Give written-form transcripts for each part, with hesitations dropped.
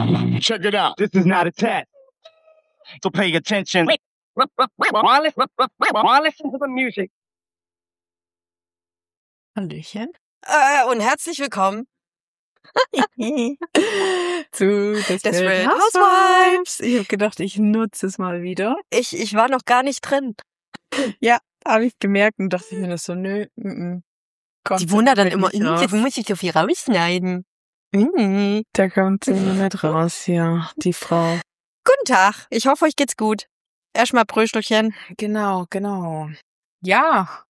Check it out. This is not a test. So pay attention. While listen to the music. Hallöchen. Und herzlich willkommen zu Desperate Housewives. Ich habe gedacht, ich nutze es mal wieder. Ich war noch gar nicht drin. Ja, habe ich gemerkt und dachte ich mir das so, nö. Die wundert dann immer, das muss ich so viel rausschneiden. Da kommt sie nicht raus, ja, die Frau. Guten Tag, ich hoffe, euch geht's gut. Erstmal Pröstelchen. Genau. Ja.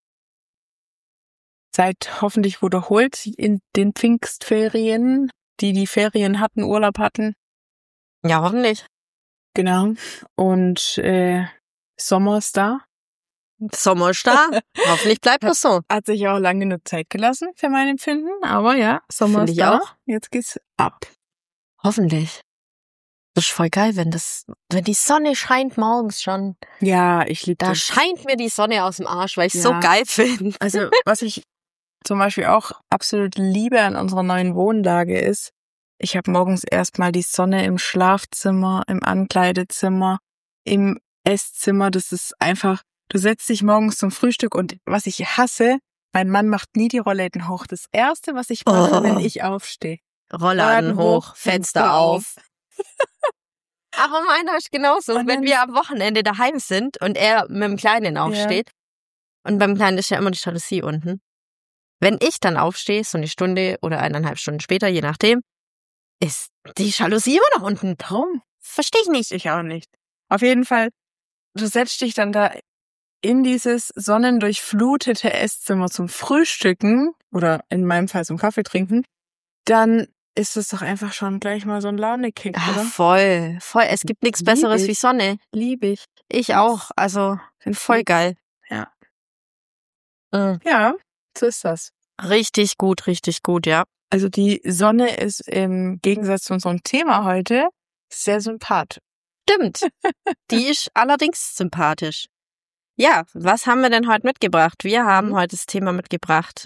Seid hoffentlich wohl erholt in den Pfingstferien, die Ferien hatten, Urlaub hatten. Ja, hoffentlich. Genau. Und Sommer ist da. Sommer ist da. Hoffentlich bleibt das so. Hat sich auch lange genug Zeit gelassen für mein Empfinden, aber ja, Sommer Find ist ich da. auch. Jetzt geht's ab. Hoffentlich. Das ist voll geil, wenn die Sonne scheint morgens schon. Ja, ich liebe Da das. scheint mir die Sonne aus dem Arsch, weil ich Ja. so geil finde. Also, was ich zum Beispiel auch absolut liebe an unserer neuen Wohnlage ist, ich habe morgens erstmal die Sonne im Schlafzimmer, im Ankleidezimmer, im Esszimmer. Das ist einfach, du setzt dich morgens zum Frühstück und was ich hasse, mein Mann macht nie die Rollläden hoch. Das Erste, was ich mache, wenn ich aufstehe. Rollladen hoch, Fenster auf. Aber meiner ist genauso. Und Wenn dann- wir am Wochenende daheim sind und er mit dem Kleinen aufsteht, und beim Kleinen ist ja immer die Jalousie unten. Wenn ich dann aufstehe, so eine Stunde oder 1,5 Stunden später, je nachdem, ist die Jalousie immer noch unten. Warum? Verstehe ich nicht. Ich auch nicht. Auf jeden Fall, du setzt dich dann da in dieses sonnendurchflutete Esszimmer zum Frühstücken oder in meinem Fall zum Kaffee trinken, dann ist es doch einfach schon gleich mal so ein Launekick, oder? Voll. Es gibt nichts Lieb Besseres ich. wie Sonne. Liebe ich. Ich auch. Also, voll geil. Ja. Mhm. Ja, so ist das. Richtig gut, ja. Also die Sonne ist im Gegensatz zu unserem Thema heute sehr sympathisch. Stimmt. Die ist allerdings sympathisch. Ja, was haben wir denn heute mitgebracht? Wir haben heute das Thema mitgebracht,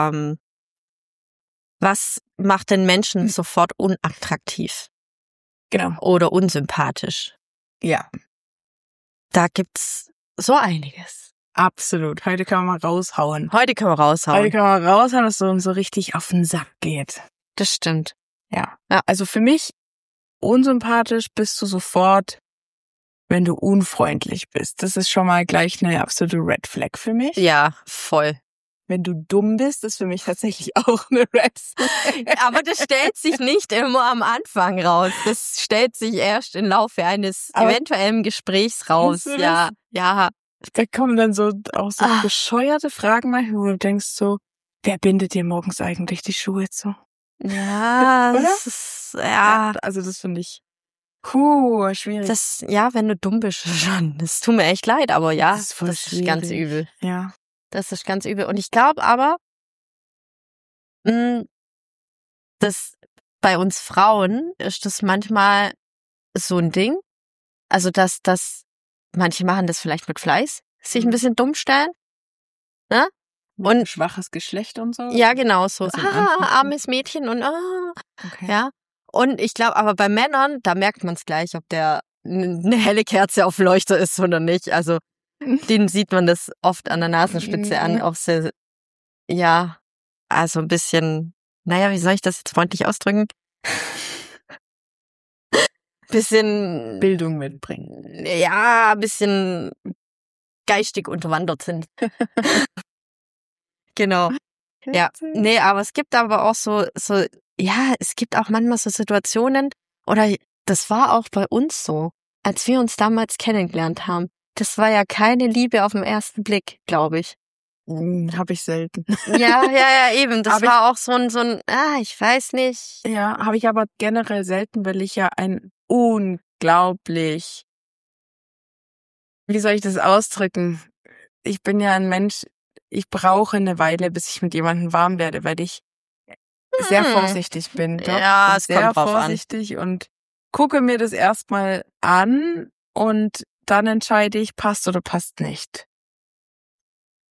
was macht den Menschen sofort unattraktiv Genau. oder unsympathisch? Ja, Da gibt's so einiges. absolut. Heute kann man mal raushauen. Heute können wir raushauen. Heute kann man raushauen, dass es uns so richtig auf den Sack geht. Das stimmt. Ja. Ja. Also für mich unsympathisch bist du sofort, wenn du unfreundlich bist. Das ist schon mal gleich eine absolute Red Flag für mich. Ja, voll. Wenn du dumm bist, ist für mich tatsächlich auch eine Red Flag. Aber das stellt sich nicht immer am Anfang raus. Das stellt sich erst im Laufe eines Aber eventuellen Gesprächs raus. kennst du das? Ja. Da kommen dann so auch so Ah. bescheuerte Fragen manchmal, wo du denkst so, wer bindet dir morgens eigentlich die Schuhe zu? Ja, Oder? das ist, ja. Also das finde ich schwierig. Wenn du dumm bist, schon. Das tut mir echt leid, aber ja, Das ist voll das ist ganz schwierig. übel. Ja. Das ist ganz übel. Und ich glaube aber, dass bei uns Frauen ist das manchmal so ein Ding. Also, dass manche machen das vielleicht mit Fleiß, sich ein bisschen dumm stellen. Ne? Und Und- schwaches Geschlecht und so? Ja, genau so. Also in Anführungszeichen. Armes Mädchen und Okay. ja. Und ich glaube, aber bei Männern, da merkt man es gleich, ob der eine helle Kerze auf dem Leuchter ist oder nicht. Also, denen sieht man das oft an der Nasenspitze an, ob sie, ja, also ein bisschen, naja, wie soll ich das jetzt freundlich ausdrücken? Bisschen, Bildung mitbringen. ja, ein bisschen geistig unterwandert sind. Genau. Ja, nee, aber es gibt aber auch so, ja, es gibt auch manchmal so Situationen, oder das war auch bei uns so, als wir uns damals kennengelernt haben. Das war ja keine Liebe auf den ersten Blick, glaube ich. Habe ich selten. Ja, eben. Das Aber war auch so ein, ich weiß nicht. Ja, habe ich aber generell selten, weil ich ja ein unglaublich, wie soll ich das ausdrücken? Ich bin ja ein Mensch, ich brauche eine Weile, bis ich mit jemandem warm werde, weil ich sehr vorsichtig bin. Doch, Ja, ich bin es sehr kommt drauf an. vorsichtig und gucke mir das erstmal an und dann entscheide ich, passt oder passt nicht.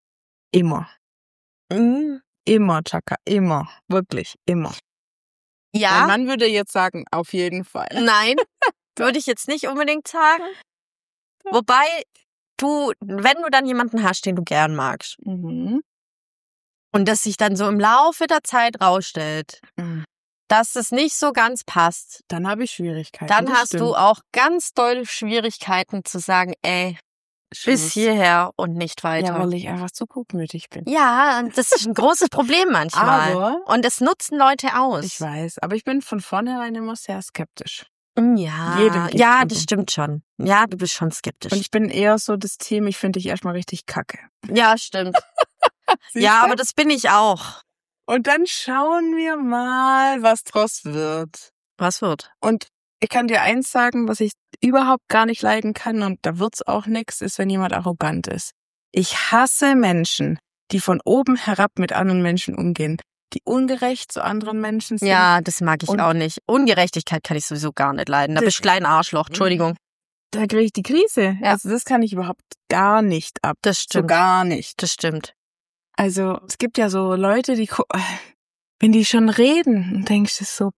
Immer. Mhm. Immer, Chaka, immer. Wirklich, immer. Mein Ja, Mann würde jetzt sagen, auf jeden Fall. nein, würde ich jetzt nicht unbedingt sagen. Wobei wenn du dann jemanden hast, den du gern magst Mhm. und das sich dann so im Laufe der Zeit rausstellt, Mhm. dass es nicht so ganz passt, Dann habe ich Schwierigkeiten. dann das hast stimmt. du auch ganz doll Schwierigkeiten zu sagen, ey, bis Schluss. hierher und nicht Ja, weiter. weil ich einfach zu gutmütig bin. Ja, und das ist ein großes Problem manchmal. Aber Und es nutzen Leute aus. ich weiß, aber ich bin von vornherein immer sehr skeptisch. Ja, Jedem ja, gegenüber. das stimmt schon. Ja, du bist schon skeptisch. Und ich bin eher so das Team, ich finde dich erstmal richtig kacke. Ja, stimmt. Ja, aber das bin ich auch. Und dann schauen wir mal, was draus wird. Was wird? Und ich kann dir eins sagen, was ich überhaupt gar nicht leiden kann, und da wird's auch nix, ist, wenn jemand arrogant ist. Ich hasse Menschen, die von oben herab mit anderen Menschen umgehen, die ungerecht zu anderen Menschen sind. Ja, das mag ich Und- auch nicht. Ungerechtigkeit kann ich sowieso gar nicht leiden. Da Das- bist du klein Arschloch. Entschuldigung. Da kriege ich die Krise. Ja. Also das kann ich überhaupt gar nicht ab. Das So stimmt. gar nicht. Das stimmt. Also es gibt ja so Leute, die, wenn die schon reden, dann denkst du so,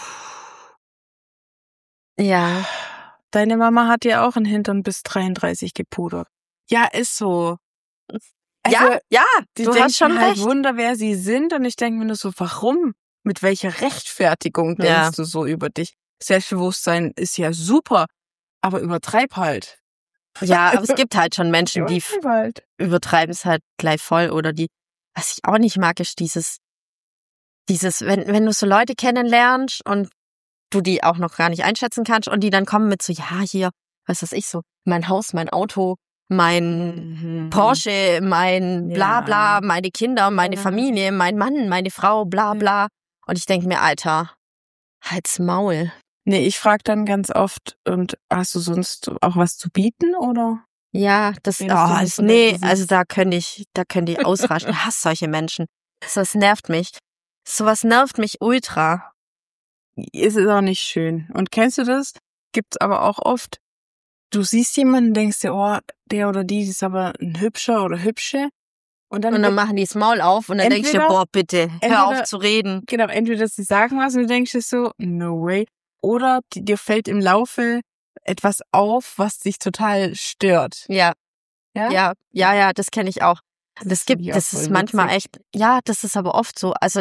Ja. deine Mama hat ja auch einen Hintern bis 33 gepudert. Ja, ist so. Ja, ja, die du denken hast schon halt recht. Wunder, wer sie sind, und ich denke mir nur so, warum? Mit welcher Rechtfertigung denkst Ja. du so über dich? Selbstbewusstsein ist ja super, aber übertreib halt. Ja, aber es gibt halt schon Menschen, die Übertreib halt. übertreiben es halt gleich voll. Oder die, was ich auch nicht mag, ist dieses, wenn du so Leute kennenlernst und du die auch noch gar nicht einschätzen kannst und die dann kommen mit so, ja, hier, was weiß ich so, mein Haus, mein Auto, mein Porsche, mein bla bla, meine Kinder, meine Ja. Familie, mein Mann, meine Frau, bla bla. Und ich denke mir, Alter, halt's Maul. Nee, ich frage dann ganz oft, und hast du sonst auch was zu bieten, oder? Ja, das, Wenn das so nee, nicht von der Musik- also da könnt ihr ausrasten. Ich hasse solche Menschen. Das nervt mich. Sowas nervt mich ultra. Ist es auch nicht schön. Und kennst du das? Gibt's aber auch oft. Du siehst jemanden, denkst dir, oh, der oder die ist aber ein Hübscher oder Hübsche. Und dann machen die das Maul auf und dann denkst du dir, Entweder- boah, bitte, hör entweder- auf zu reden. genau, entweder sie sagen was und du denkst dir so, no way. Oder dir fällt im Laufe etwas auf, was dich total stört. Ja, Ja? ja, das kenne ich auch. Das finde ich auch ist voll manchmal witzig. echt, ja, das ist aber oft so. Also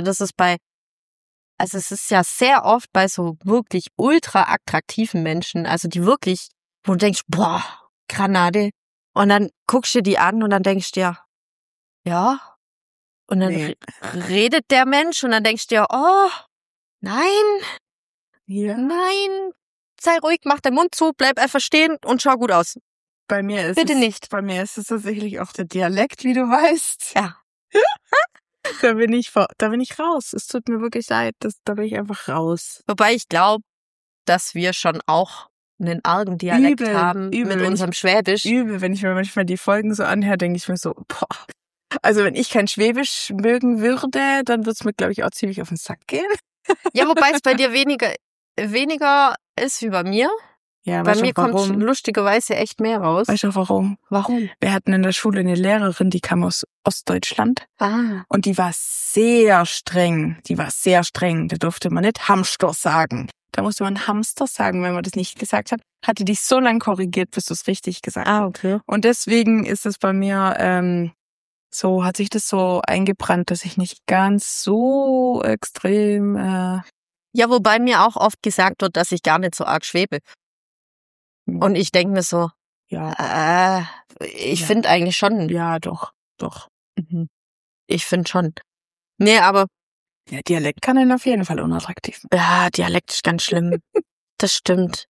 es ist ja sehr oft bei so wirklich ultra attraktiven Menschen, also die wirklich, wo du denkst, boah, Granate. Und dann guckst du die an und dann denkst du dir, ja. Und dann Nee. redet der Mensch und dann denkst du dir, oh, nein, Ja. nein, sei ruhig, mach den Mund zu, bleib einfach stehen und schau gut aus. Bei mir ist Bitte es, nicht. Bei mir ist es tatsächlich auch der Dialekt, wie du weißt. Ja. Da bin ich raus. Es tut mir wirklich leid. Da bin ich einfach raus. Wobei ich glaube, dass wir schon auch einen argen Dialekt Übel, haben übel. mit unserem Schwäbisch. Übel, wenn ich mir manchmal die Folgen so anhöre, denke ich mir so, boah. Also wenn ich kein Schwäbisch mögen würde, dann würde es mir, glaube ich, auch ziemlich auf den Sack gehen. Ja, wobei es bei dir weniger ist wie bei mir. Ja, Bei weißt du mir auch kommt warum? lustigerweise echt mehr raus. Weißt du auch warum? Warum? Wir hatten in der Schule eine Lehrerin, die kam aus Ostdeutschland Ah. und die war sehr streng. Da durfte man nicht Hamster sagen. Da musste man Hamster sagen, wenn man das nicht gesagt hat. Hatte dich so lang korrigiert, bis du es richtig gesagt hast. Okay. Und deswegen ist es bei mir so, hat sich das so eingebrannt, dass ich nicht ganz so extrem Ja, wobei mir auch oft gesagt wird, dass ich gar nicht so arg schwebe. Und ich denke mir so, ja, ich Ja. finde eigentlich schon. ja, doch. Mhm. Ich finde schon. Nee, aber Ja, Dialekt kann einen auf jeden Fall unattraktiv machen. ja, Dialekt ist ganz schlimm. Das stimmt.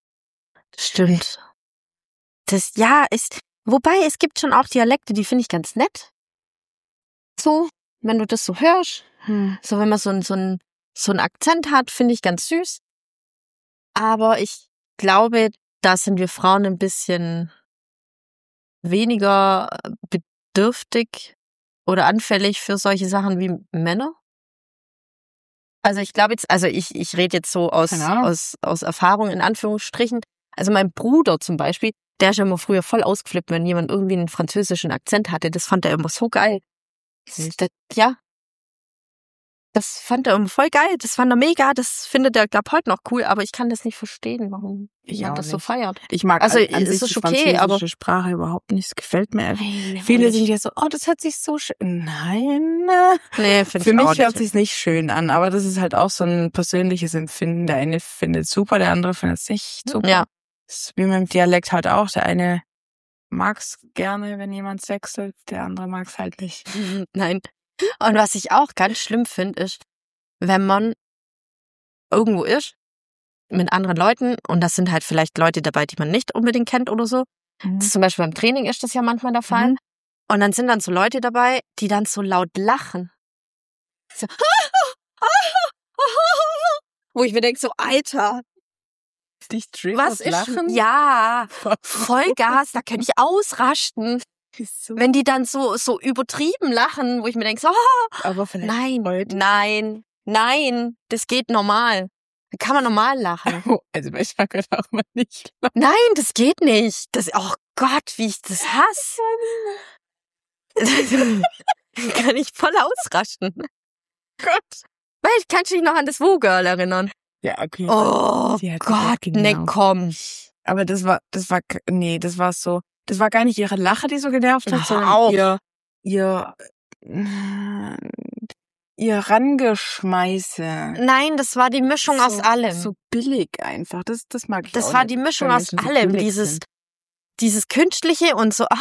Wobei es gibt schon auch Dialekte, die finde ich ganz nett. So, wenn du das so hörst, so wenn man so einen Akzent hat, finde ich ganz süß. Aber ich glaube, da sind wir Frauen ein bisschen weniger bedürftig oder anfällig für solche Sachen wie Männer. Also ich glaube jetzt, ich rede jetzt so Keine Ahnung. aus Erfahrung in Anführungsstrichen. Also mein Bruder zum Beispiel, der ist ja immer früher voll ausgeflippt, wenn jemand irgendwie einen französischen Akzent hatte. Das fand er immer so geil. Echt? Ja. Das fand er voll geil, das fand er mega, das findet er, glaub heute noch cool, aber ich kann das nicht verstehen, warum man das so feiert. Ich mag Also, an es sich ist die okay, aber- französische Sprache überhaupt nicht. Es gefällt mir einfach. Nein, Viele nicht. sind ja so, oh, das hört sich so schön. Nein. Nee, finde Für ich auch mich hört nicht. sich's nicht schön an, aber das ist halt auch so ein persönliches Empfinden. Der eine findet es super, der andere findet es nicht super. Ja. Das ist wie mit dem Dialekt halt auch. Der eine mag's gerne, wenn jemand sechselt, der andere mag's halt nicht. Nein. Und was ich auch ganz schlimm finde, ist, wenn man irgendwo ist mit anderen Leuten und das sind halt vielleicht Leute dabei, die man nicht unbedingt kennt oder so. Das zum Beispiel beim Training ist das ja manchmal der Fall. Mhm. Und dann sind dann so Leute dabei, die dann so laut lachen. So, wo ich mir denke, so, Alter, Dich triggert was ist Lachen? ja, Vollgas, da könnte ich ausrasten. So. Wenn die dann so übertrieben lachen, wo ich mir denke, so, Aber vielleicht heute. nein, das geht normal. Da kann man normal lachen. Oh, also bei Chaka darf man nicht. Nein, das geht nicht. Oh Gott, wie ich das hasse. Kann ich voll ausrasten. Gott. Weil ich kann dich noch an das Woo-Girl erinnern. Ja, okay. Oh Sie hat Gott, gesagt, ne, genau. komm. Aber das war so, das war gar nicht ihre Lache, die so genervt hat, Hör sondern auf. ihr Rangeschmeiße. Nein, das war die Mischung aus allem. So billig einfach. Das mag ich Das auch war nicht, die Mischung wenn aus Menschen so allem. billig Dieses sind. Künstliche und so,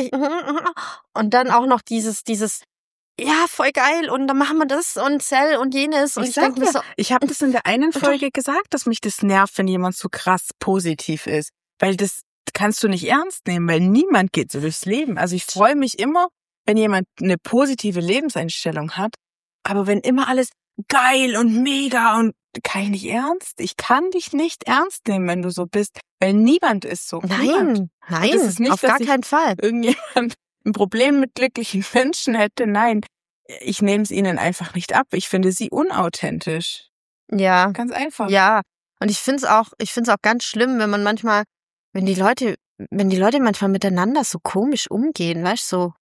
und dann auch noch dieses, ja, voll geil, und dann machen wir das und Cell und jenes. Und ich sag denke mir ja, so, ich habe das in der einen Folge gesagt, dass mich das nervt, wenn jemand so krass positiv ist. Weil das kannst du nicht ernst nehmen, weil niemand geht so durchs Leben. Also ich freue mich immer, wenn jemand eine positive Lebenseinstellung hat. Aber wenn immer alles geil und mega und kann ich nicht ernst? Ich kann dich nicht ernst nehmen, wenn du so bist, weil niemand ist so. Niemand. nein, das ist nicht, auf dass gar ich- keinen Fall. Irgendjemand ein Problem mit glücklichen Menschen hätte. Nein, ich nehme es ihnen einfach nicht ab. Ich finde sie unauthentisch. Ja, Ganz einfach. ja. Und ich find's auch ganz schlimm, wenn man manchmal, wenn die Leute manchmal miteinander so komisch umgehen, weißt du,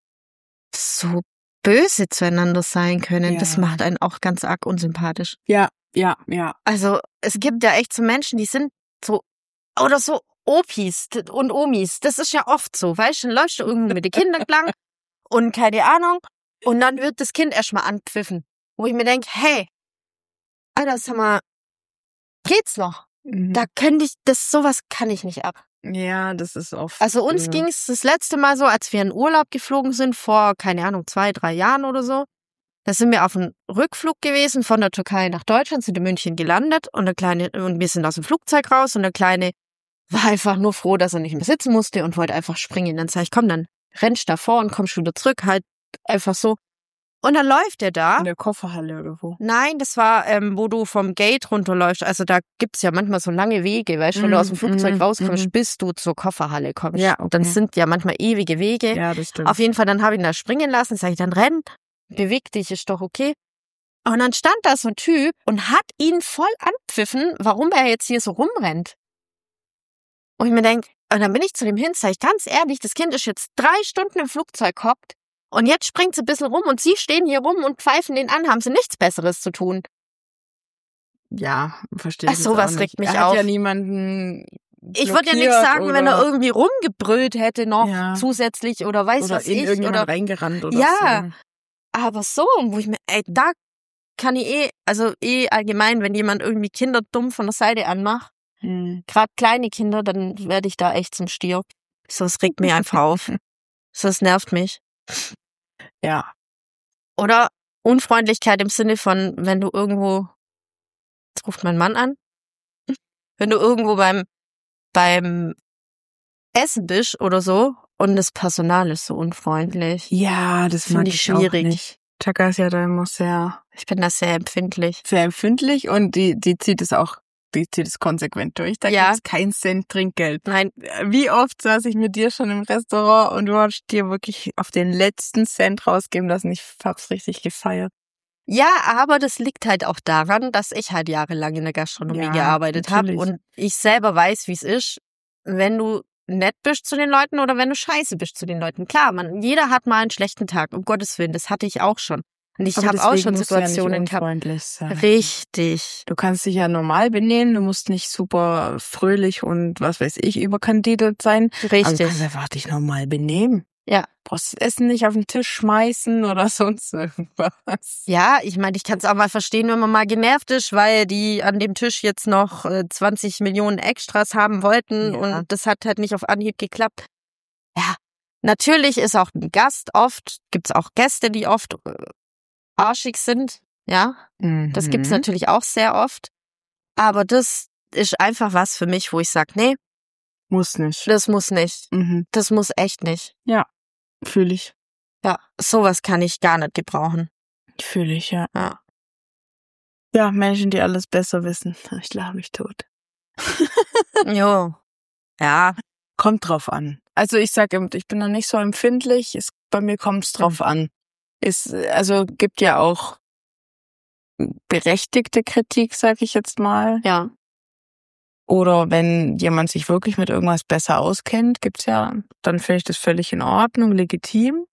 so böse zueinander sein können. Ja. Das macht einen auch ganz arg unsympathisch. Ja. Also, es gibt ja echt so Menschen, die sind so, oder so Opis und Omis. Das ist ja oft so, weißt du, dann läufst du irgendwo mit den Kindern lang und keine Ahnung, und dann wird das Kind erstmal anpfiffen. Wo ich mir denke, hey, Alter, sag mal, geht's noch? Mhm. Sowas kann ich nicht ab. Ja, das ist oft. Also uns ging's das letzte Mal so, als wir in Urlaub geflogen sind, vor, keine Ahnung, 2-3 Jahren oder so. Da sind wir auf einem Rückflug gewesen von der Türkei nach Deutschland, sind in München gelandet und wir sind aus dem Flugzeug raus und der Kleine war einfach nur froh, dass er nicht mehr sitzen musste und wollte einfach springen. Dann sag ich, komm, dann rennst da vor und kommst wieder zurück, halt einfach so. Und dann läuft er da. in der Kofferhalle oder wo. Nein, das war, wo du vom Gate runterläufst. Also da gibt's ja manchmal so lange Wege, weißt du, wenn du aus dem Flugzeug rauskommst, bis du zur Kofferhalle kommst. Ja, Und dann okay. sind ja manchmal ewige Wege. Ja, das stimmt. Auf jeden Fall, dann habe ich ihn da springen lassen, sag ich, dann renn, beweg dich, ist doch okay. Und dann stand da so ein Typ und hat ihn voll anpfiffen, warum er jetzt hier so rumrennt. Und ich mir denk, und dann bin ich zu dem hin, sag ich, ganz ehrlich, das Kind ist jetzt 3 Stunden im Flugzeug gehockt und jetzt springt sie ein bisschen rum und sie stehen hier rum und pfeifen den an, haben sie nichts Besseres zu tun. Ja, verstehe ich. Ach, sowas jetzt auch regt nicht. mich Er hat auf. ja niemanden. Ich würde ja nichts blockiert sagen, wenn er oder- irgendwie rumgebrüllt hätte noch Ja. zusätzlich oder weiß oder was in ich. irgendjemand Oder reingerannt oder Ja. so. aber so, wo ich mir, da kann ich allgemein, wenn jemand irgendwie Kinder dumm von der Seite anmacht, gerade kleine Kinder, dann werde ich da echt zum Stier. So, es regt mich einfach auf. So, es nervt mich. Ja. Oder Unfreundlichkeit im Sinne von, wenn du irgendwo, jetzt ruft mein Mann an, wenn du irgendwo beim Essen bist oder so und das Personal ist so unfreundlich. Ja, das Finde mag ich ich auch schwierig. nicht. Chaka ist ja da immer sehr, Ich bin da sehr empfindlich. sehr empfindlich und die zieht es konsequent durch. Da Ja. gibt's keinen Cent Trinkgeld. Nein, Wie oft saß ich mit dir schon im Restaurant und du hast dir wirklich auf den letzten Cent rausgeben lassen. Ich hab's richtig gefeiert. ja, aber das liegt halt auch daran, dass ich halt jahrelang in der Gastronomie Ja, gearbeitet habe natürlich. und ich selber weiß, wie es ist, wenn du nett bist zu den Leuten oder wenn du scheiße bist zu den Leuten. Klar, jeder hat mal einen schlechten Tag, um Gottes Willen, das hatte ich auch schon. Und ich Aber habe auch deswegen schon musst du ja nicht Situationen gehabt. unfreundlich sein. Richtig. Du kannst dich ja normal benehmen, du musst nicht super fröhlich und was weiß ich überkandidelt sein. Also du Richtig. kannst einfach dich normal benehmen. Ja. Brauchst das Essen nicht auf den Tisch schmeißen oder sonst irgendwas. Ja, ich meine, ich kann es auch mal verstehen, wenn man mal genervt ist, weil die an dem Tisch jetzt noch 20 Millionen Extras haben wollten Ja. und das hat halt nicht auf Anhieb geklappt. Ja, natürlich ist auch ein Gast oft, gibt's auch Gäste, die oft arschig sind. Ja, das gibt's natürlich auch sehr oft. Aber das ist einfach was für mich, wo ich sag, nee, Muss nicht. das muss nicht. Mhm. Das muss echt nicht. Fühle ich. Ja, sowas kann ich gar nicht gebrauchen. Fühle ich, ja. Ja. Ja, Menschen, die alles besser wissen. Ich lache mich tot. Jo. Ja. Kommt drauf an. Also ich sage, ich bin da nicht so empfindlich. Bei mir kommt es drauf an. Also gibt ja auch berechtigte Kritik, sage ich jetzt mal. Ja. Oder wenn jemand sich wirklich mit irgendwas besser auskennt, gibt's ja, dann finde ich das völlig in Ordnung, legitim.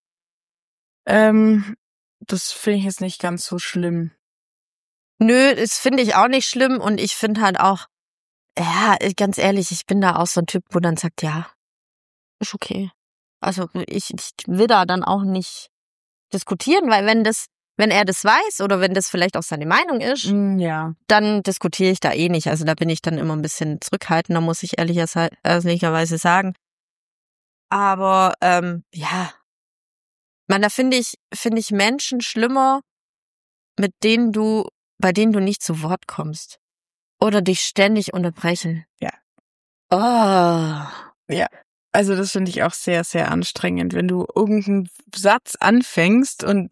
Das finde ich jetzt nicht ganz so schlimm. Nö, das finde ich auch nicht schlimm und ich finde halt auch, ja, ganz ehrlich, ich bin da auch so ein Typ, wo dann sagt, ja, ist okay. Also ich will da dann auch nicht diskutieren, weil wenn er das weiß oder wenn das vielleicht auch seine Meinung ist, Ja. dann diskutiere ich da eh nicht. Also da bin ich dann immer ein bisschen zurückhaltender, muss ich ehrlicherweise sagen. Aber ja, man, da finde ich Menschen schlimmer, bei denen du nicht zu Wort kommst oder dich ständig unterbrechen. Ja. Oh. Also das finde ich auch sehr, sehr anstrengend, wenn du irgendeinen Satz anfängst und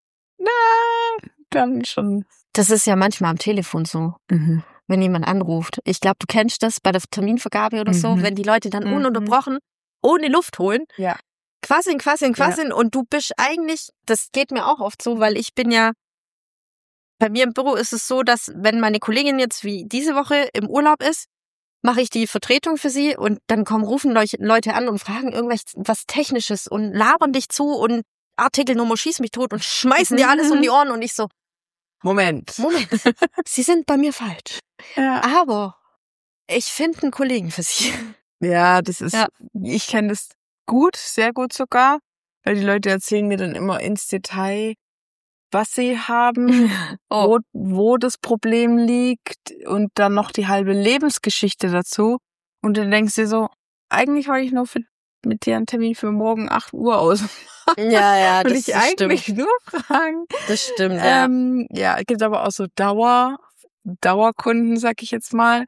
dann schon. Das ist ja manchmal am Telefon so, wenn jemand anruft. Ich glaube, du kennst das bei der Terminvergabe oder so, wenn die Leute dann ununterbrochen, ohne Luft holen, Ja. quasseln und du bist eigentlich, das geht mir auch oft so, weil ich bin ja, bei mir im Büro ist es so, dass wenn meine Kollegin jetzt wie diese Woche im Urlaub ist, mache ich die Vertretung für sie und dann rufen Leute an und fragen was Technisches und labern dich zu und Artikelnummer schieß mich tot und schmeißen dir alles um die Ohren und ich so, Moment. Sie sind bei mir falsch. Ja. Aber ich finde einen Kollegen für Sie. Ja, das ist, Ja. ich kenne das gut, sehr gut sogar, weil die Leute erzählen mir dann immer ins Detail, was sie haben, Oh. wo das Problem liegt und dann noch die halbe Lebensgeschichte dazu. Und dann denkst du dir so, eigentlich wollte ich nur mit dir einen Termin für morgen 8 Uhr ausmachen. Ja, Und das ich eigentlich stimmt. nur fragen. Das stimmt, ja. Ja, es gibt aber auch so Dauerkunden, sag ich jetzt mal.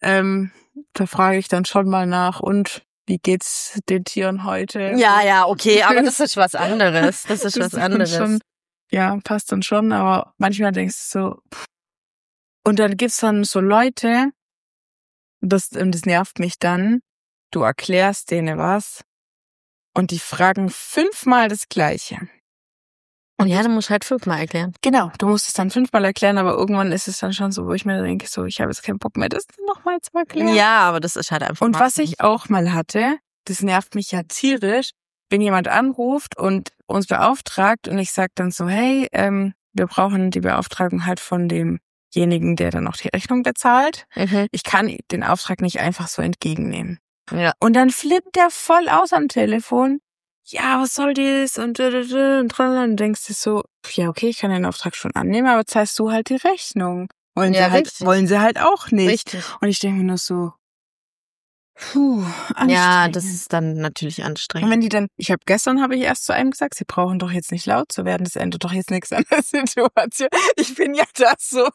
Da frage ich dann schon mal nach, und wie geht's den Tieren heute? Ja, okay, aber das ist was anderes. Das ist was dann anderes. Schon, ja, passt dann schon, aber manchmal denkst du so, und dann gibt's dann so Leute, und das nervt mich dann, du erklärst denen was und die fragen 5-mal das Gleiche. Und ja, du musst halt 5-mal erklären. Genau, du musst es dann 5-mal erklären, aber irgendwann ist es dann schon so, wo ich mir denke, so, ich habe jetzt keinen Bock mehr, das nochmal zu erklären. Ja, aber das ist halt einfach. Und was ich auch mal hatte, das nervt mich ja tierisch, wenn jemand anruft und uns beauftragt und ich sag dann so, hey, wir brauchen die Beauftragung halt von demjenigen, der dann auch die Rechnung bezahlt. Ich kann den Auftrag nicht einfach so entgegennehmen. Ja. Und dann flippt der voll aus am Telefon. Ja, was soll das? Und dann denkst du so, ja, okay, ich kann den Auftrag schon annehmen, aber zahlst du halt die Rechnung. Wollen sie halt auch nicht. Richtig. Und ich denke mir nur so, anstrengend. Ja, das ist dann natürlich Und anstrengend. wenn die dann, gestern habe ich erst zu einem gesagt, sie brauchen doch jetzt nicht laut zu werden, das ändert doch jetzt nichts an der Situation. Ich bin ja das so,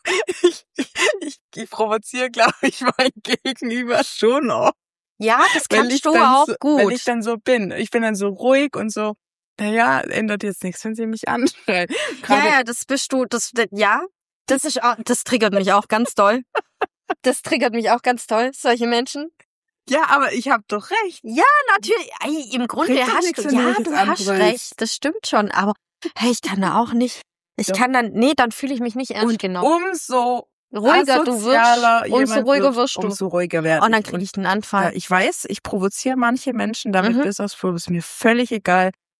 ich provoziere, glaube ich, mein Gegenüber schon auch. Ja, das Weil kannst ich du dann auch so, gut. Weil ich dann so bin. Ich bin dann so ruhig und so, naja, ändert jetzt nichts, wenn sie mich anschreien. Ja, das bist du, das triggert mich auch ganz doll. Das triggert mich auch ganz toll, solche Menschen. Ja, aber ich habe doch recht. Ja, natürlich. Ey, im Grunde Bringt doch hast nichts, du, wenn du ja, mich jetzt du hast anbrüllst. recht. Das stimmt schon. Aber hey, ich kann da auch nicht. Dann fühle ich mich nicht ernst genommen. Umso Ruhiger du wirst, umso ruhiger wirst du. umso ruhiger werden. Und dann kriege ich einen Anfall. Ja, ich weiß, ich provoziere manche Menschen damit bis aufs Blut. Ist mir völlig egal.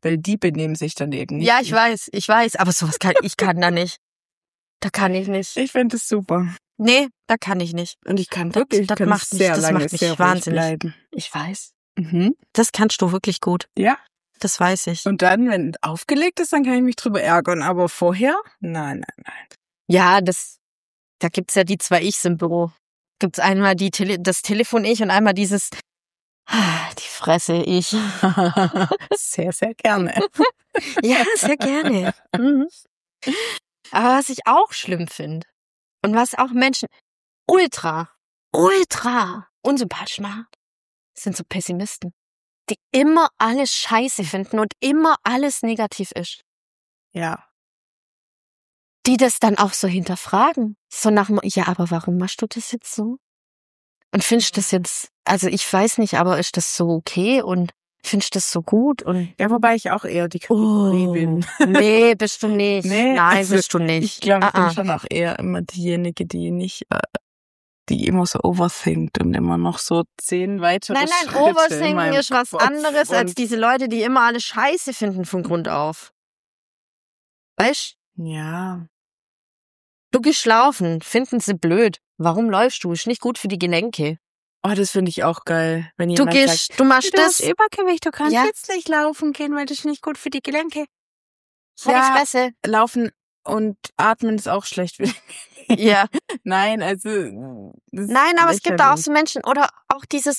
Weil die benehmen sich dann eben nicht. Ja, ich weiß, aber sowas ich kann da nicht. Da kann ich nicht. Ich finde es super. Nee, da kann ich nicht. Und ich kann wirklich das kann macht mich- sehr das lange macht mich sehr ruhig wahnsinnig. bleiben. Ich weiß. Mhm. Das kannst du wirklich gut. Ja. Das weiß ich. Und dann, wenn aufgelegt ist, dann kann ich mich drüber ärgern. Aber vorher? Nein. Ja, da gibt's ja die 2 Ichs im Büro. Gibt's einmal das Telefon-Ich und einmal dieses die Fresse-Ich. Sehr, sehr gerne. Ja, sehr gerne. Mhm. Aber was ich auch schlimm finde und was auch Menschen ultra unsympathisch machen, sind so Pessimisten, die immer alles scheiße finden und immer alles negativ ist. Ja. Die das dann auch so hinterfragen. So nach dem, ja, aber warum machst du das jetzt so? Und findest du das jetzt, also ich weiß nicht, aber ist das so okay und findest du das so gut? Und Ja, wobei ich auch eher die Kategorie bin. nee, bist du nicht. Nee, Nein, also bist du nicht. Ich glaube, ich bin Ah. schon auch eher immer diejenige, die nicht, die immer so overthinkt und immer noch so 10 weitere Nein, Schritte in Overthinking meinem ist was Kopf anderes als und- diese Leute, die immer alles scheiße finden von Grund auf. Weißt Ja. du, gehst laufen, finden sie blöd. Warum läufst du? Ist nicht gut für die Gelenke. Oh, das finde ich auch geil, wenn Du jemand gehst, sagt, du machst du hast das. Übergewicht, du kannst Ja. jetzt nicht laufen gehen, weil das ist nicht gut für die Gelenke. Vor die Ja, Fresse. laufen und atmen ist auch schlecht für die Ja. Nein, also das ist Nein, aber es gibt da auch lächerlich. so Menschen, oder auch dieses,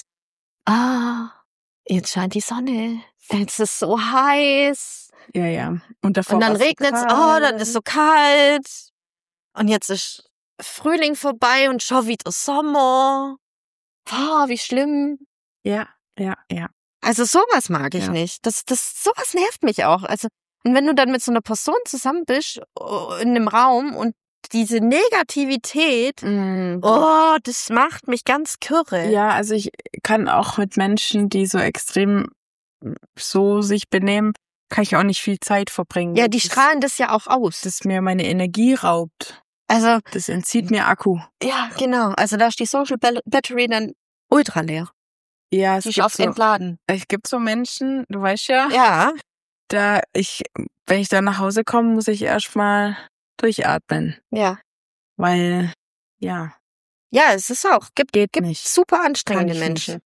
jetzt scheint die Sonne. Jetzt ist so heiß. Ja. Und davor Und dann war's so regnet's, kalt. dann ist so kalt. Und jetzt ist Frühling vorbei und schon wieder Sommer. Wie schlimm. Ja. Also sowas mag ich Ja. nicht. Sowas nervt mich auch. Also, und wenn du dann mit so einer Person zusammen bist, in einem Raum und diese Negativität, das macht mich ganz kirre. Ja, also ich kann auch mit Menschen, die so extrem so sich benehmen, kann ich auch nicht viel Zeit verbringen. Ja, die Das- strahlen das ja auch aus. Das mir meine Energie raubt. Also, Das entzieht mir Akku. ja, genau. Also da ist die Social Battery dann ultra leer. Ja, Die ist auf Entladen. es gibt so Menschen, du weißt ja, Ja. wenn ich da nach Hause komme, muss ich erstmal durchatmen. Ja. Weil, ja, Ja, es ist auch. Gibt nicht. super anstrengende Kann ich Menschen.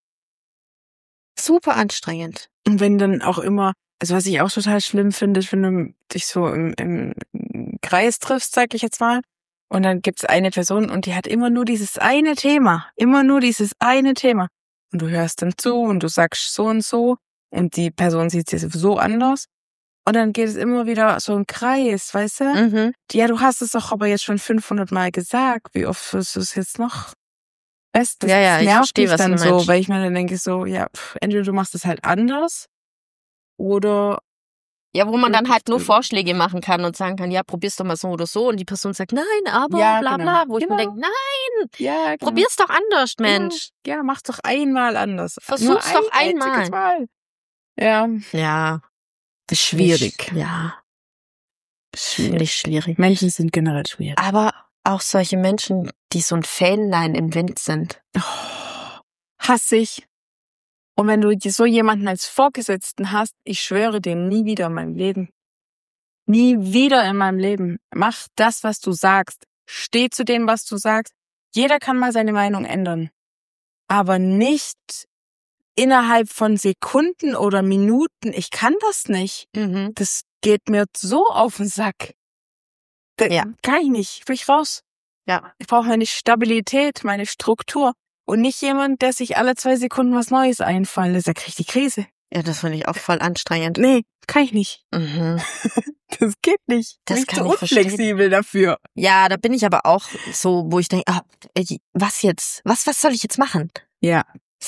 Super anstrengend. Und wenn dann auch immer, also was ich auch total schlimm finde, ist, wenn du dich so im Kreis triffst, sag ich jetzt mal, und dann gibt's eine Person und die hat immer nur dieses eine Thema. Immer nur dieses eine Thema. Und du hörst dann zu und du sagst so und die Person sieht es so anders. Und dann geht es immer wieder so im Kreis, weißt du? Mhm. Ja, du hast es doch aber jetzt schon 500 Mal gesagt. Wie oft wirst du es jetzt noch? Weißt, das Ja, ich nervt verstehe, mich was dann du so, meinst. weil ich mir dann denke so, ja, entweder du machst es halt anders oder Ja, wo man dann Wirklich halt nur drüber. Vorschläge machen kann und sagen kann, ja, probier's doch mal so oder so. Und die Person sagt, nein, aber Ja, bla genau. bla. Wo ich mir Genau. denke, nein, ja, genau. probier's doch anders, Mensch. Ja, mach's doch einmal anders. Versuch's Nur doch ein einmal. einziges Mal. Ja, Ja. ist schwierig. Ja, Schwierig. schwierig. Menschen sind generell schwierig. Aber auch solche Menschen, die so ein Fähnlein im Wind sind. Oh, hasse ich. Und wenn du so jemanden als Vorgesetzten hast, ich schwöre dir, nie wieder in meinem Leben. Nie wieder in meinem Leben. Mach das, was du sagst. Steh zu dem, was du sagst. Jeder kann mal seine Meinung ändern. Aber nicht innerhalb von Sekunden oder Minuten. Ich kann das nicht. Mhm. Das geht mir so auf den Sack. Ja. Kann ich nicht. Will ich raus. Ja. Ich brauche meine Stabilität, meine Struktur. Und nicht jemand, der sich alle 2 Sekunden was Neues einfallen lässt. Der kriegt die Krise. Ja, das finde ich auch voll anstrengend. Nee, kann ich nicht. Mhm. Das geht nicht. Das Bin kann zu ich verstehen. unflexibel dafür. Ja, da bin ich aber auch so, wo ich denke, was jetzt? Was soll ich jetzt machen? Ja.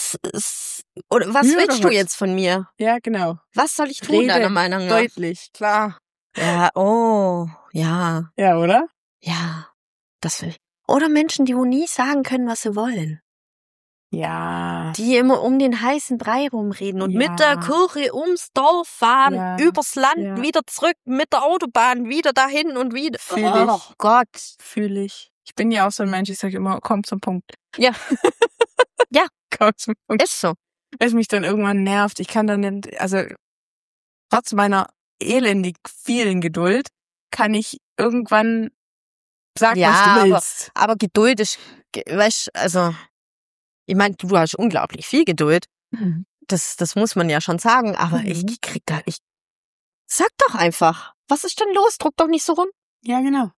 Oder was Ja, willst du was? jetzt von mir? Ja, genau. Was soll ich tun, Rede deiner Meinung nach? Deutlich, klar. Ja, ja, Ja, oder? ja, das will ich. Oder Menschen, die wo nie sagen können, was sie wollen. Ja. Die immer um den heißen Brei rumreden und Ja. mit der Kurve ums Dorf fahren, Ja. übers Land, Ja. wieder zurück, mit der Autobahn, wieder dahin und wieder. Fühl Oh ich. Gott. Fühle ich. Ich bin ja auch so ein Mensch, ich sage immer, komm zum Punkt. Ja. Ja. Komm zum Punkt. Ist so. Weil es mich dann irgendwann nervt. Ich kann dann nicht, also trotz meiner elendig vielen Geduld kann ich irgendwann sagen, was du willst. Aber Geduld ist, weißt, also, ich meine, du hast unglaublich viel Geduld. Mhm. Das muss man ja schon sagen, aber ich sag doch einfach, was ist denn los? Druck doch nicht so rum. Ja, genau.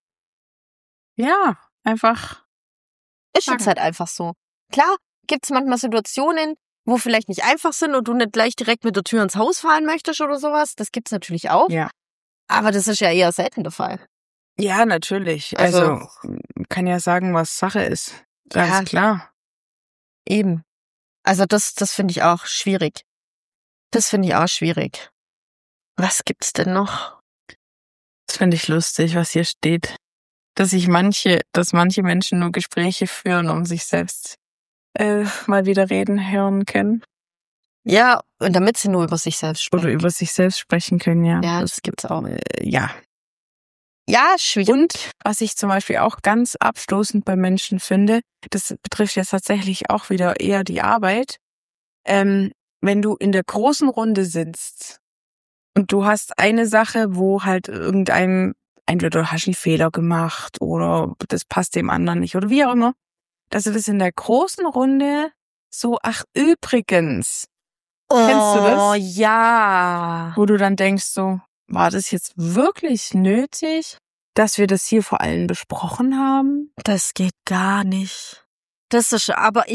Ja, einfach. Ist jetzt halt einfach so. Klar, gibt's manchmal Situationen, wo vielleicht nicht einfach sind und du nicht gleich direkt mit der Tür ins Haus fallen möchtest oder sowas. Das gibt's natürlich auch. Ja. Aber das ist ja eher selten der Fall. Ja, natürlich. Also- Also kann ja sagen, was Sache ist. Ganz Ja. klar. Eben. Also das finde ich auch schwierig. Das finde ich auch schwierig. Was gibt's denn noch? Das finde ich lustig, was hier steht. Dass manche Menschen nur Gespräche führen, um sich selbst mal wieder reden hören können. Ja, und damit sie nur über sich selbst sprechen. Oder über sich selbst sprechen können, ja. Ja, das gibt's auch. Ja. Ja, schwierig. Und was ich zum Beispiel auch ganz abstoßend bei Menschen finde, das betrifft jetzt tatsächlich auch wieder eher die Arbeit, wenn du in der großen Runde sitzt und du hast eine Sache, wo halt entweder du hast einen Fehler gemacht oder das passt dem anderen nicht oder wie auch immer, dass du das in der großen Runde so, ach übrigens, kennst du das? Oh, ja. Wo du dann denkst so, war das jetzt wirklich nötig, dass wir das hier vor allen besprochen haben? Das geht gar nicht. Das ist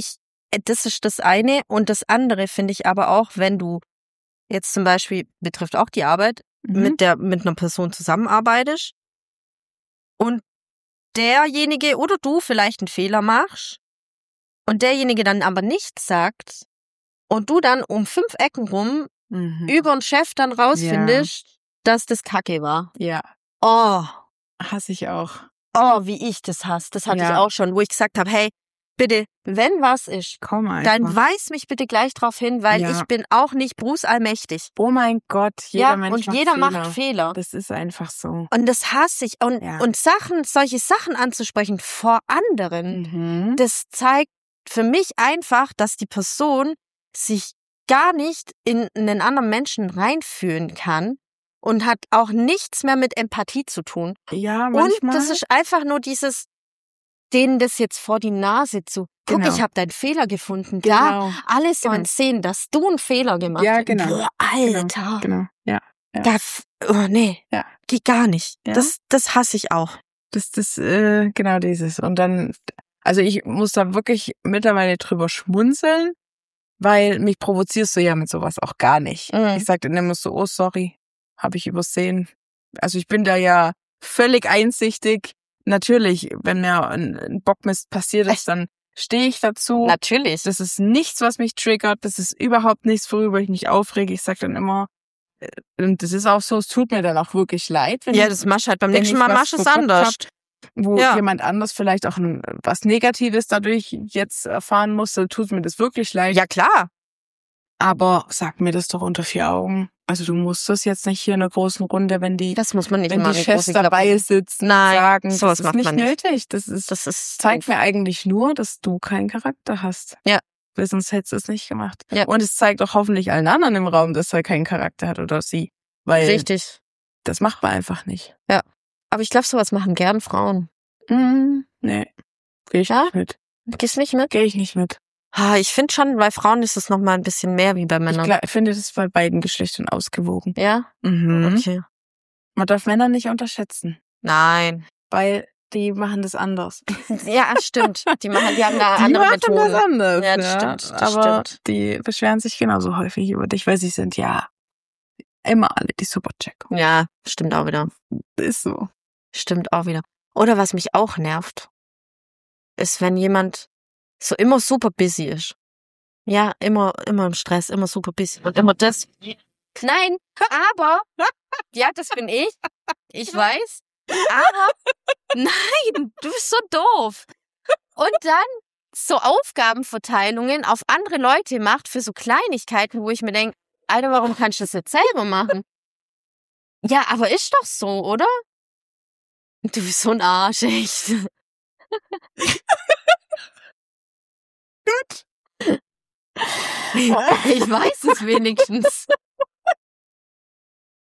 das eine. Und das andere finde ich aber auch, wenn du jetzt zum Beispiel, betrifft auch die Arbeit, mit einer Person zusammenarbeitest und derjenige oder du vielleicht einen Fehler machst und derjenige dann aber nichts sagt und du dann um 5 Ecken rum über den Chef dann rausfindest, dass das Kacke war. Ja, Oh, hasse ich auch. wie ich das hasse. Das hatte Ja. ich auch schon, wo ich gesagt habe, hey, bitte, wenn was ist, Komm einfach. dann weis mich bitte gleich drauf hin, weil Ja. ich bin auch nicht Bruce allmächtig. Oh mein Gott, jeder Mensch und macht jeder Fehler. macht Fehler. Das ist einfach so. Und das hasse ich. Und, Ja. und solche Sachen anzusprechen vor anderen, Mhm. das zeigt für mich einfach, dass die Person sich gar nicht in einen anderen Menschen reinfühlen kann und hat auch nichts mehr mit Empathie zu tun. Ja, manchmal. Und das ist einfach nur dieses, denen das jetzt vor die Nase zu. Guck, Genau. ich habe deinen Fehler gefunden. Klar, Genau. alle sollen Genau. sehen, dass du einen Fehler gemacht Ja, hast. genau. Boah, Alter. Genau. Ja. Nee, Ja. geht gar nicht. Ja. Das hasse ich auch. Genau dieses. Und dann, also ich muss da wirklich mittlerweile drüber schmunzeln, weil mich provozierst du ja mit sowas auch gar nicht. Mhm. Ich sag dann immer so, oh sorry, habe ich übersehen. Also ich bin da ja völlig einsichtig. Natürlich, wenn mir ein Bockmist passiert ist, dann stehe ich dazu. Natürlich. Das ist nichts, was mich triggert. Das ist überhaupt nichts, worüber ich mich aufrege. Ich sag dann immer, und das ist auch so, es tut mir dann auch wirklich leid. Wenn Ja, ich- das machst du halt beim wenn nächsten ich Mal was machst du es verbockt anders. wo Ja. jemand anders vielleicht auch was Negatives dadurch jetzt erfahren musste, tut mir das wirklich leid. Ja, klar. Aber sag mir das doch unter 4 Augen. Also du musst das jetzt nicht hier in einer großen Runde, wenn die Das muss man nicht wenn immer die in Chefs großen Klappen- dabei sitzen, Nein, sagen, sowas das ist macht nicht man nicht. nötig. Das ist Zeigt mir eigentlich nur, dass du keinen Charakter hast. Ja. Weil sonst hättest du es nicht gemacht. Ja. Und es zeigt auch hoffentlich allen anderen im Raum, dass er keinen Charakter hat oder sie. Weil richtig. das macht man einfach nicht. Aber ich glaube, sowas machen gern Frauen. Nee, geh ich Ja? nicht mit. Gehst nicht mit? Geh ich nicht mit. Ich finde schon, bei Frauen ist es noch mal ein bisschen mehr wie bei Männern. Ich finde das bei beiden Geschlechtern ausgewogen. Ja? Mhm. Okay. Man darf Männer nicht unterschätzen, Nein. weil die machen das anders. Ja, stimmt. Die haben da Die andere machen Methoden. das anders. Ja, das stimmt, das Aber stimmt. die beschweren sich genauso häufig über dich, weil sie sind ja immer alle die Superchecker. Ja, stimmt auch wieder. Ist so. Stimmt auch wieder. Oder was mich auch nervt, ist, wenn jemand so immer super busy ist. Ja, immer im Stress, immer super busy. Und immer das. Nein, aber, ja, das bin ich. Ich weiß. Aber, nein, du bist so doof. Und dann so Aufgabenverteilungen auf andere Leute macht für so Kleinigkeiten, wo ich mir denke, Alter, warum kannst du das jetzt selber machen? Ja, aber ist doch so, oder? Du bist so ein Arsch, echt. Ich weiß es wenigstens.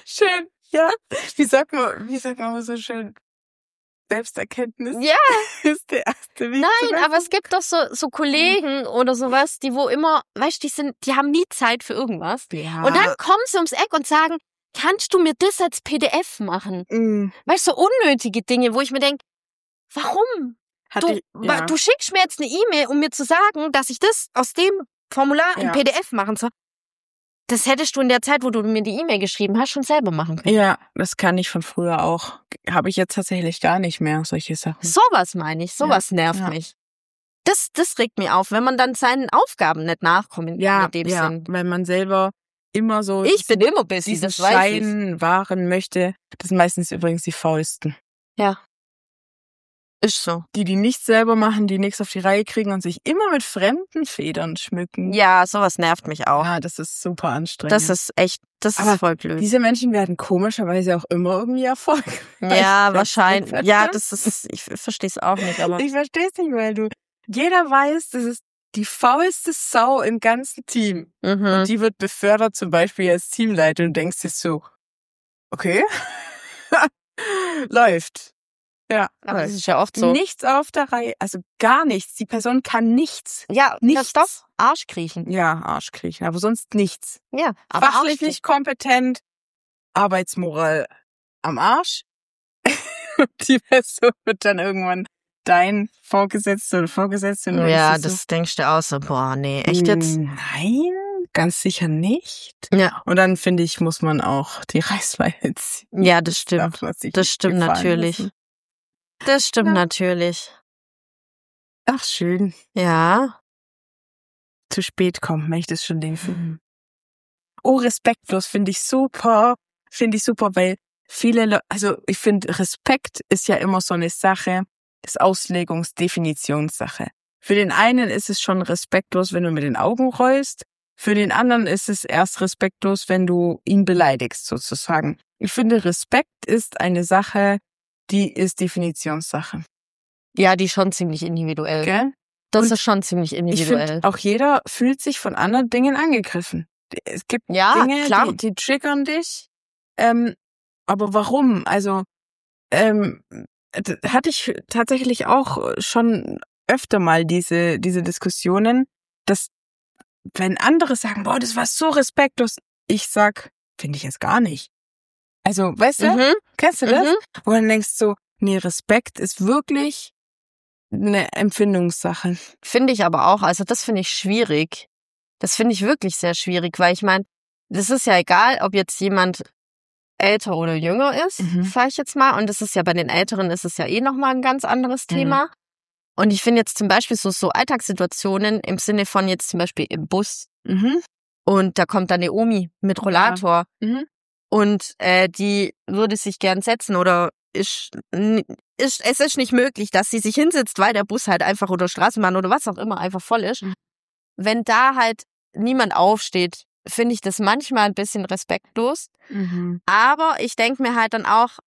Schön, ja. Wie sagt man so schön? Selbsterkenntnis Ja, ist der erste Weg. nein, aber es gibt doch so Kollegen oder sowas, die wo immer, weißt du, die haben nie Zeit für irgendwas. Ja. Und dann kommen sie ums Eck und sagen, kannst du mir das als PDF machen? Mm, Weißt du, so unnötige Dinge, wo ich mir denke, warum? Du schickst mir jetzt eine E-Mail, um mir zu sagen, dass ich das aus dem Formular in PDF machen soll. Das hättest du in der Zeit, wo du mir die E-Mail geschrieben hast, schon selber machen können. Ja, das kann ich von früher auch. Habe ich jetzt tatsächlich gar nicht mehr, solche Sachen. Sowas meine ich, sowas nervt mich. Das regt mich auf, wenn man dann seinen Aufgaben nicht nachkommt in dem Sinn. Weil man selber immer so Ich bin immer busy, diesen das weiß ich. Schein wahren möchte. Das sind meistens übrigens die Faulsten. Ja. Ist so. Die nichts selber machen, die nichts auf die Reihe kriegen und sich immer mit fremden Federn schmücken. Ja, sowas nervt mich auch. Ja, das ist super anstrengend. Das ist voll blöd. Diese Menschen werden komischerweise auch immer irgendwie erfolgreich. Ja, wahrscheinlich. Ja, ich verstehe es auch nicht, aber. Ich verstehe es nicht, weil jeder weiß, das ist die faulste Sau im ganzen Team. Und die wird befördert, zum Beispiel als Teamleiter, und denkst dir so, okay, läuft. Ja, aber das ist ja oft so. Nichts auf der Reihe, also gar nichts. Die Person kann nichts. Ja, nichts. Das doch Arschkriechen. Ja, Arschkriechen, aber sonst nichts. Ja, aber fachlich nicht kompetent, Arbeitsmoral am Arsch. Die Person wird dann irgendwann dein Vorgesetzter oder Vorgesetzte. Ja, das denkst du auch so, boah, nee, echt jetzt? Nein, ganz sicher nicht. Ja. Und dann, finde ich, muss man auch die Reißleine ziehen. Ja, das stimmt. Das stimmt natürlich. Lassen. Das stimmt natürlich. Ach, schön. Ja. Zu spät kommen, wenn ich das schon denke. Oh, respektlos finde ich super. Weil viele also ich finde, Respekt ist ja immer so eine Sache, ist Definitionssache. Für den einen ist es schon respektlos, wenn du mit den Augen rollst. Für den anderen ist es erst respektlos, wenn du ihn beleidigst, sozusagen. Ich finde, Respekt ist eine Sache, die ist Definitionssache. Ja, die ist schon ziemlich individuell. Gell? Das ist schon ziemlich individuell. Ich finde, auch jeder fühlt sich von anderen Dingen angegriffen. Es gibt Dinge, die triggern dich. Aber warum? Also, hatte ich tatsächlich auch schon öfter mal diese Diskussionen, dass wenn andere sagen, boah, das war so respektlos, ich sag, finde ich jetzt gar nicht. Also, weißt du, kennst du das? Wo du denkst so, nee, Respekt ist wirklich eine Empfindungssache. Finde ich aber auch, also das finde ich schwierig. Das finde ich wirklich sehr schwierig, weil ich meine, das ist ja egal, ob jetzt jemand älter oder jünger ist, sag ich jetzt mal. Und das ist ja bei den Älteren ist es ja eh nochmal ein ganz anderes Thema. Und ich finde jetzt zum Beispiel so Alltagssituationen im Sinne von jetzt zum Beispiel im Bus. Und da kommt dann eine Omi mit Rollator. Ja. Und die würde sich gern setzen oder es ist nicht möglich, dass sie sich hinsetzt, weil der Bus halt einfach oder Straßenbahn oder was auch immer einfach voll ist. Wenn da halt niemand aufsteht, finde ich das manchmal ein bisschen respektlos. Aber ich denke mir halt dann auch,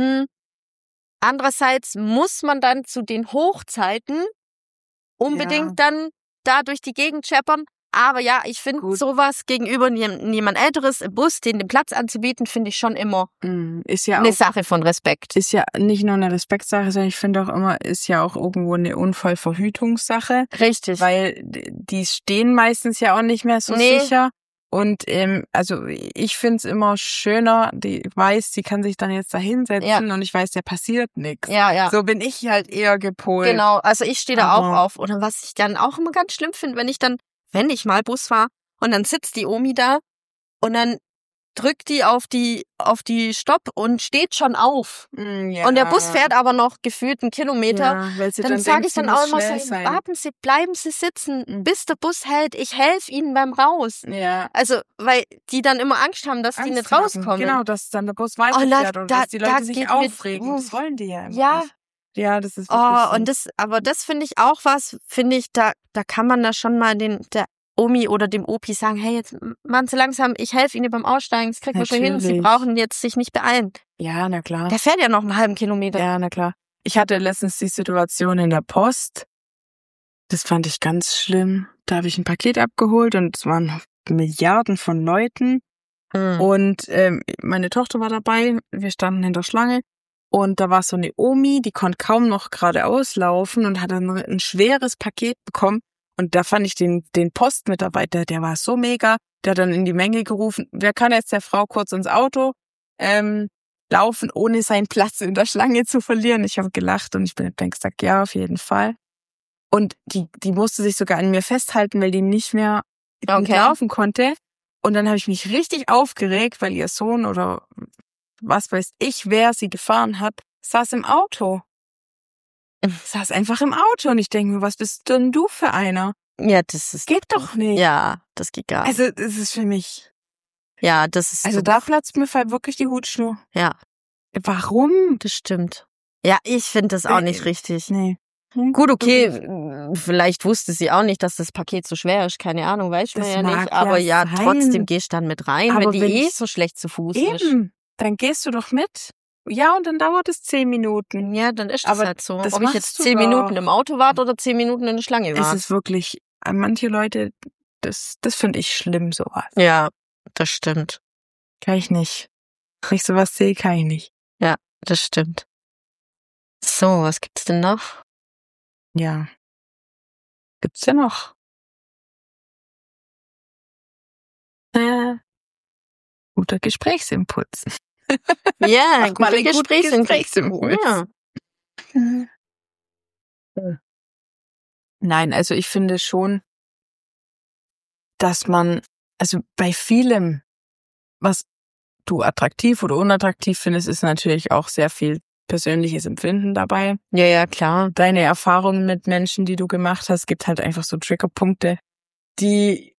andererseits muss man dann zu den Hochzeiten unbedingt dann da durch die Gegend scheppern. Aber ja, ich finde sowas gegenüber jemand Älteres im Bus, den Platz anzubieten, finde ich schon immer ist ja eine Sache von Respekt. Ist ja nicht nur eine Respektsache, sondern ich finde auch immer, ist ja auch irgendwo eine Unfallverhütungssache. Richtig. Weil die stehen meistens ja auch nicht mehr so sicher. Und also ich finde es immer schöner, die weiß, die kann sich dann jetzt da hinsetzen und ich weiß, der passiert nichts. Ja. So bin ich halt eher gepolt. Genau, also ich stehe da auch auf. Oder was ich dann auch immer ganz schlimm finde, wenn ich mal Bus fahre und dann sitzt die Omi da und dann drückt die auf die Stopp und steht schon auf. Ja. Und der Bus fährt aber noch gefühlt einen Kilometer. Ja, dann sage ich dann auch immer so, warten Sie, bleiben Sie sitzen, bis der Bus hält. Ich helfe Ihnen beim Raus. Ja. Also, weil die dann immer Angst haben, dass die nicht rauskommen. Genau, dass dann der Bus weiterfährt und dass die Leute sich aufregen. Das wollen die ja immer nicht. Ja, das ist wirklich so. Aber das finde ich auch da kann man da schon mal der Omi oder dem Opi sagen, hey, jetzt machen Sie langsam, ich helfe Ihnen beim Aussteigen, das kriegen wir schon hin, Sie brauchen jetzt sich nicht beeilen. Ja, na klar. Der fährt ja noch einen halben Kilometer. Ja, na klar. Ich hatte letztens die Situation in der Post, das fand ich ganz schlimm. Da habe ich ein Paket abgeholt und es waren Milliarden von Leuten Und meine Tochter war dabei, wir standen in der Schlange und da war so eine Omi, die konnte kaum noch geradeaus laufen und hat dann ein schweres Paket bekommen. Und da fand ich den Postmitarbeiter, der war so mega, der hat dann in die Menge gerufen, wer kann jetzt der Frau kurz ins Auto laufen, ohne seinen Platz in der Schlange zu verlieren. Ich habe gelacht und ich bin dann gesagt, ja, auf jeden Fall. Und die musste sich sogar an mir festhalten, weil die nicht mehr laufen konnte. Und dann habe ich mich richtig aufgeregt, weil ihr Sohn oder was weiß ich, wer sie gefahren hat, saß im Auto. Saß einfach im Auto und ich denke mir, was bist denn du für einer? Ja, das ist... Geht doch nicht. Ja, das geht gar nicht. Also das ist für mich... Ja, das ist... Also da platzt mir wirklich die Hutschnur. Ja. Warum? Das stimmt. Ja, ich finde das auch nicht richtig. Nee. Gut, okay, vielleicht wusste sie auch nicht, dass das Paket so schwer ist. Keine Ahnung, weiß man Das ja mag nicht. Aber ja ja, sein. trotzdem gehst dann mit rein, Aber wenn die wenn eh ich- so schlecht zu Fuß ist. Eben. Dann gehst du doch mit. Ja, und dann dauert es 10 Minuten. Ja, dann ist das Aber halt so. das Ob ich machst jetzt du 10 doch. Minuten im Auto warte oder 10 Minuten in der Schlange Es warte. ist wirklich, manche Leute, das finde ich schlimm, sowas. Ja, das stimmt. Kann ich nicht. Wenn ich sowas sehe, kann ich nicht. Das stimmt. So, was gibt's denn noch? Ja. Gibt's ja noch? Guter Gesprächsimpuls. Ja, Mach mal einen guten Gesprächsimpuls. Gesprächsimpuls. Ja. Nein, also ich finde schon, dass man, also bei vielem, was du attraktiv oder unattraktiv findest, ist natürlich auch sehr viel persönliches Empfinden dabei. Ja, ja, klar. Deine Erfahrungen mit Menschen, die du gemacht hast, gibt halt einfach so Triggerpunkte, die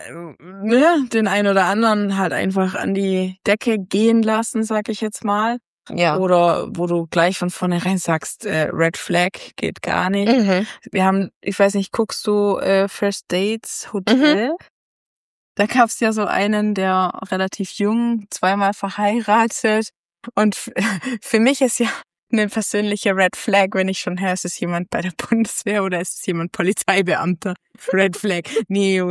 den einen oder anderen halt einfach an die Decke gehen lassen, sag ich jetzt mal. Ja. Oder wo du gleich von vornherein sagst, Red Flag geht gar nicht. Mhm. Wir haben, ich weiß nicht, guckst du First Dates Hotel? Da gab's ja so einen, der relativ jung, zweimal verheiratet. Und für mich ist ja eine persönliche Red Flag, wenn ich schon höre, ist es jemand bei der Bundeswehr oder ist es jemand Polizeibeamter? Red Flag. Neo,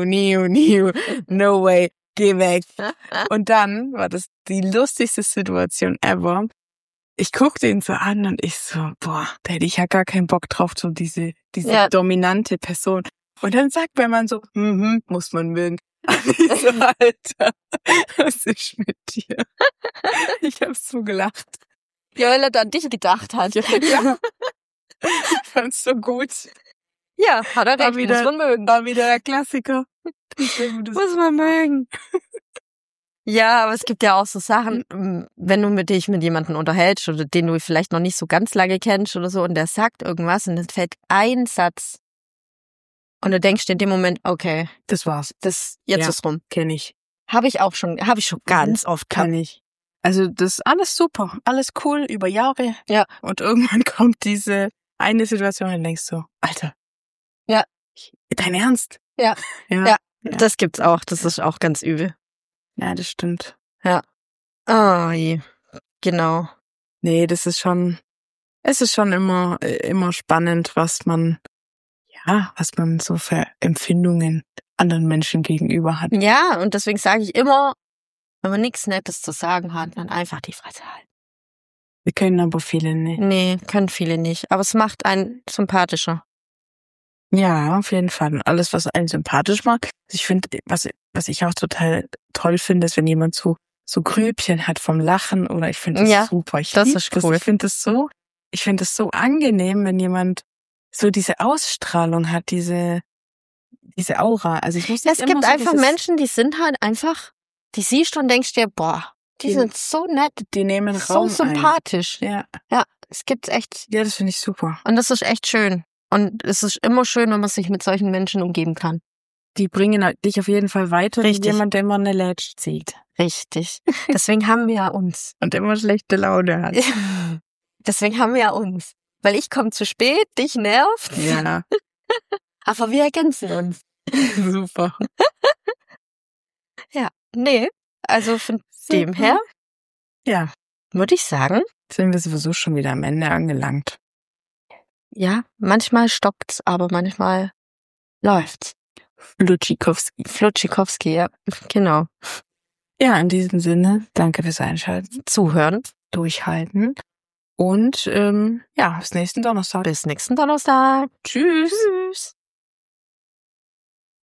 no way, geh weg. Und dann war das die lustigste Situation ever. Ich guckte ihn so an und ich so, boah, da hätte ich ja gar keinen Bock drauf, so diese Ja. dominante Person. Und dann sagt mein Mann so, muss man mögen. Und ich so, Alter, was ist mit dir? Ich hab so gelacht. Ja, weil er da an dich gedacht hat. Ja. Ich fand's so gut. Ja, hat er War recht, wieder- muss man mögen. War wieder der Klassiker. Muss man mögen. Ja, aber es gibt ja auch so Sachen, wenn du dich mit jemandem unterhältst oder den du vielleicht noch nicht so ganz lange kennst oder so und der sagt irgendwas und dann fällt ein Satz und du denkst dir in dem Moment, okay, Das war's. das jetzt Ja. ist rum. Kenn ich. Habe ich schon ganz oft Kann gehabt. ich. Also das ist alles super. Alles cool über Jahre. Ja. Und irgendwann kommt diese eine Situation und denkst so, Alter. Ja. Dein Ernst? Ja. Ja. Ja. Ja. Das gibt's auch, das ist auch ganz übel. Ja, das stimmt. Ah, je. Genau. Nee, es ist schon immer spannend, was man so für Empfindungen anderen Menschen gegenüber hat. Ja, und deswegen sage ich immer, wenn man nichts Nettes zu sagen hat, dann einfach die Fresse halten. Wir können aber viele nicht. Nee, können viele nicht. Aber es macht einen sympathischer. Ja, auf jeden Fall. Und alles, was einen sympathisch macht. Ich finde, was ich auch total toll finde, ist, wenn jemand so Grübchen hat vom Lachen oder ich finde das Ja, super. Ich das lieb ist cool. Ich finde das so angenehm, wenn jemand so diese Ausstrahlung hat, diese Aura. Also ich muss nicht Es immer gibt so einfach dieses- Menschen, die sind halt einfach, die siehst du und denkst dir, boah, die Die- sind so nett, die nehmen so Raum sympathisch. ein. Ja, Ja, es gibt's echt. ja, das finde ich super. Und das ist echt schön. Und es ist immer schön, wenn man sich mit solchen Menschen umgeben kann. Die bringen dich auf jeden Fall weiter, wie Richtig. jemand, der immer eine Lätsch zieht Richtig. Deswegen haben wir ja uns. und immer schlechte Laune hat. Deswegen haben wir ja uns. Weil ich komme zu spät, dich nervt. Ja, Aber wir ergänzen uns. super. Nee, also von dem Super. her Ja, würde ich sagen, sind wir sowieso schon wieder am Ende angelangt. ja, manchmal stoppt's, aber manchmal läuft's. Lutschikowski. Flutschikowski, ja, genau. Ja, in diesem Sinne, danke fürs Einschalten, Zuhören. durchhalten und bis nächsten Donnerstag. Bis nächsten Donnerstag. Tschüss. Tschüss.